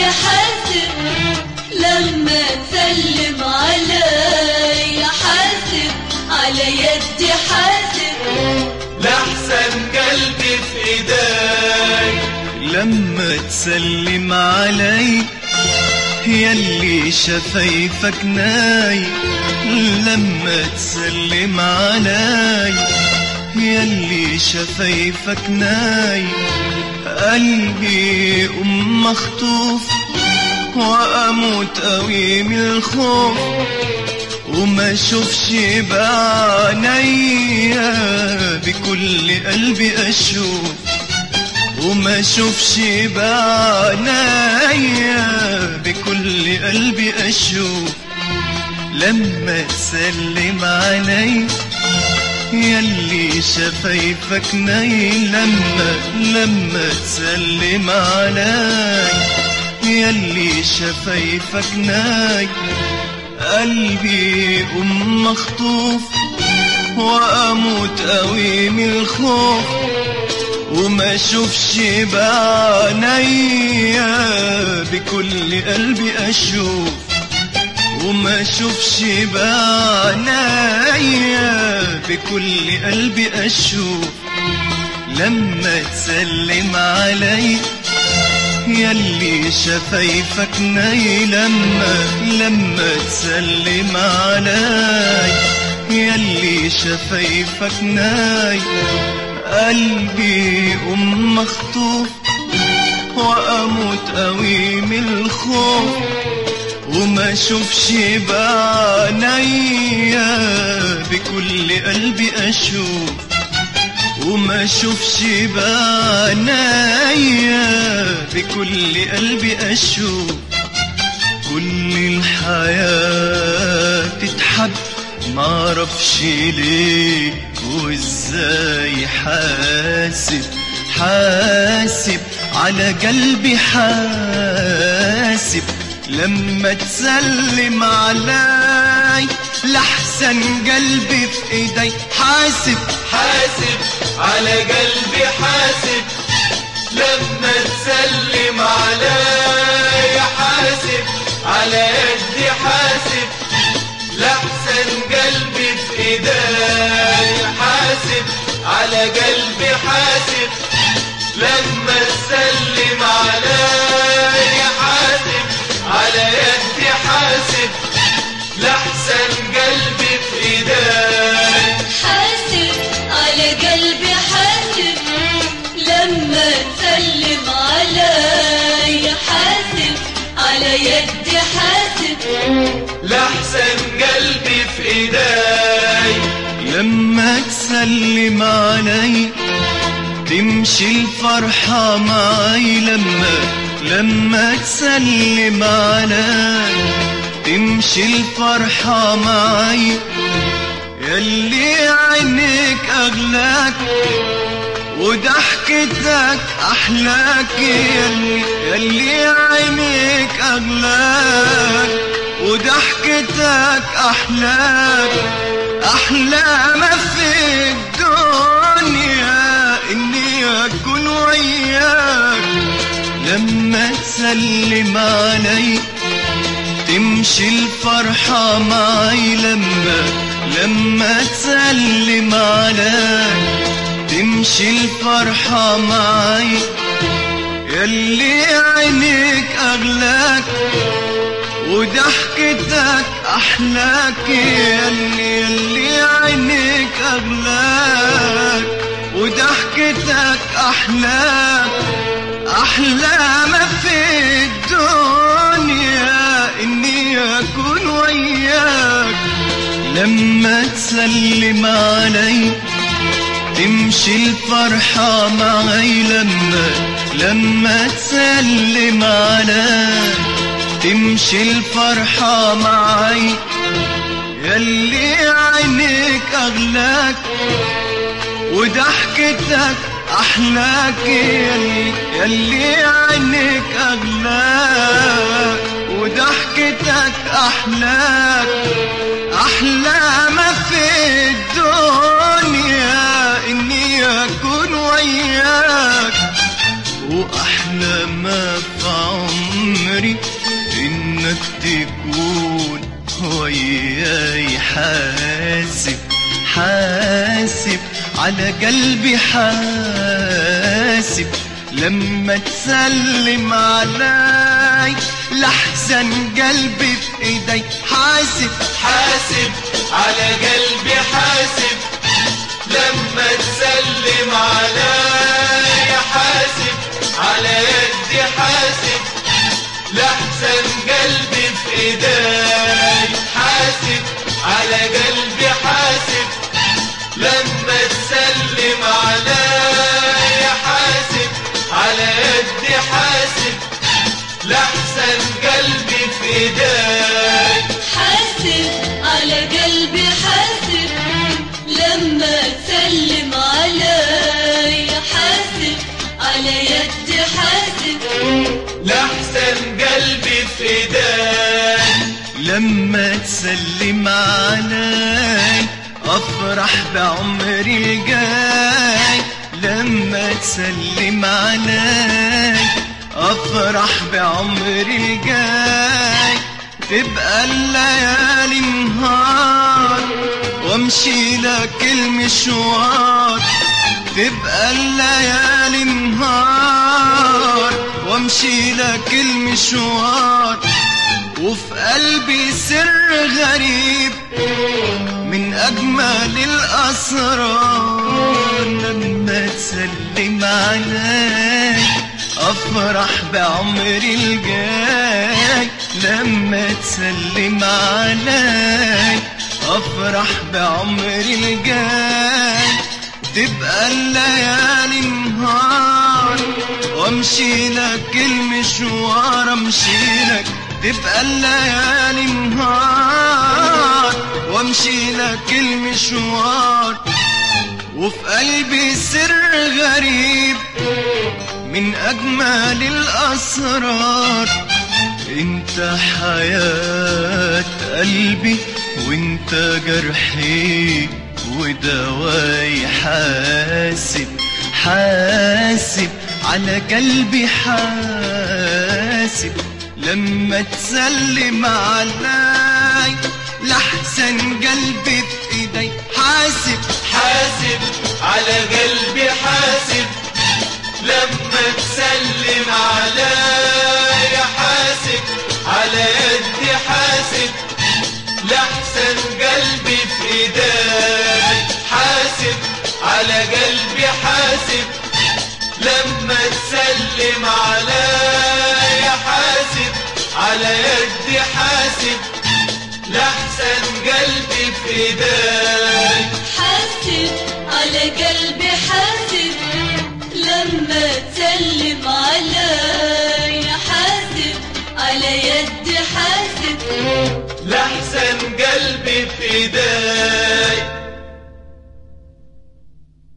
حاسب لما تسلم علي، حاسب على يدي حاسب لحسن قلبي في ايداي. لما تسلم علي ياللي شفايفك ناي، لما تسلم علي ياللي شفايفك ناي. قلبي مخطوف واموت قوي من الخوف، وما اشوفش بعينيا بكل قلبي اشوف، وما اشوفش بعينيا بكل قلبي اشوف. لما تسلم علي ياللي شفايفك ناي، لما تسلم علي ياللي شفايفك ناي. قلبي مخطوف واموت قوي من الخوف، وما اشوفش بعينيا بكل قلبي اشوف، وما اشوفش بعينيا بكل قلبي اشوف. لما تسلم علي ياللي شفايفك ناي، لما تسلم علي ياللي شفايفك ناي. قلبي مخطوف واموت قوي من الخوف، وما اشوفش بعينيا بكل قلبي اشوف، وما اشوفش بعينيا بكل قلبي اشوف. كل الحياة تتحب معرفش ليه وازاي، حاسب على قلبي حاسب. لما تسلم علي لحسن قلبي في ايدي حاسب على قلبي حاسب. لما تسلم علي حاسب على يدي حاسب لحسن قلبي في ايداي. حاسب على قلبي حاسب. لما تسلم علي حاسب على يدي حاسب لحسن قلبي في ايداي. حاسب على قلبي حاسب لما تسلم علي، حاسب على يدي حاسب لحسن قلبي في ايداي. لما تسلم علي تمشي الفرحة معي، لما تسلم علي تمشي الفرحة معي. ياللي عينيك أغلاك وضحكتك أحلاك، ياللي عينيك أغلاك وضحكتك أحلاك. أحلى ما في الدنيا إني أكون وياك. لما تسلم علي تمشي الفرحة معي، لما تسلم علي تمشي الفرحة معي. ياللي عينيك أغلاك وضحكتك أحلاك، ياللي عينيك أغلاك وضحكتك أحلاك. أحلى ما في الدنيا إني أكون وياك. لما تسلم علي تمشي الفرحة معي، لما تسلم علي تمشي الفرحة معي. ياللي عينيك أغلاك وضحكتك أحلاك، ياللي عينيك أغلاك وضحكتك أحلاك. أحلى ما في الدنيا إني أكون وياك، وأحلى ما في عمري حاسب حاسب على قلبي حاسب لما تسلم علي لحسن قلبي في ايدي حاسب حاسب على قلبي حاسب لما تسلم علي حاسب على يدي حاسب لحسن قلبي في ايدي حاسب على قلبي حاسب لما تسلم علي حاسب على يدي حاسب لحسن قلبي في ايدي حاسب على قلبي حاسب لما تسلم علي حاسب على يدي حاسب لحسن قلبي في ايدي لما تسلم علي افرح بعمري الجاي لما تسلم علي افرح بعمري الجاي تبقى الليالي نهار وامشي لك المشوار تبقى الليالي نهار وامشي لك المشوار وفي قلبي سر غريب من أجمل الأسرار لما تسلم علي أفرح بعمري الجاي لما تسلم علي أفرح بعمري الجاي تبقى الليالي نهار وامشي لك المشوار امشي لك تبقى الليالي نهار وامشي لك المشوار وفي قلبي سر غريب من أجمل الأسرار انت حياة قلبي وانت جرحي ودواي حاسب حاسب على قلبي حاسب لما تسلم علي لحسن قلبي في ايدي حاسب حاسب على قلبي حاسب لما تسلم علي حاسب على يدي حاسب لحسن قلبي في ايدي حاسب على قلبي حاسب لما تسلم علي حاسب على يدي حاسب لحسن قلبي في ايدي حاسب على قلبي حاسب لما تسلم علي حاسب على يدي حاسب لحسن قلبي في ايدي